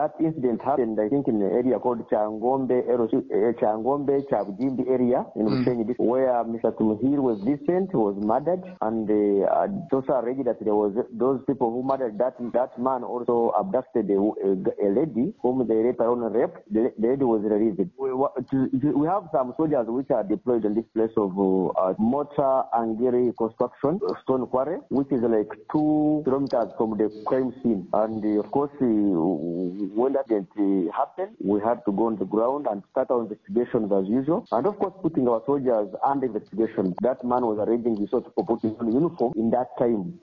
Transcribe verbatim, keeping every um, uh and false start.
that incident happened, I think, in an area called Changombe, uh, Changombe, Chabujimbi area in Mushenyi, mm. where Mister Tumuhiri was decent, was murdered, and uh, those are alleged that there was those people who murdered that that man also abducted a, a, a lady whom they raped around and raped. The, the lady was released. We, we have some soldiers which are deployed in this place of uh, Mota Angiri construction, Stone Quarry, which is like two kilometers from the crime scene. And uh, of course, uh, when that incident uh, happened, we had to go on the ground and start our investigations as usual. And of course, putting our soldiers under investigation. That man was arranging the sort of putting on uniform in that time.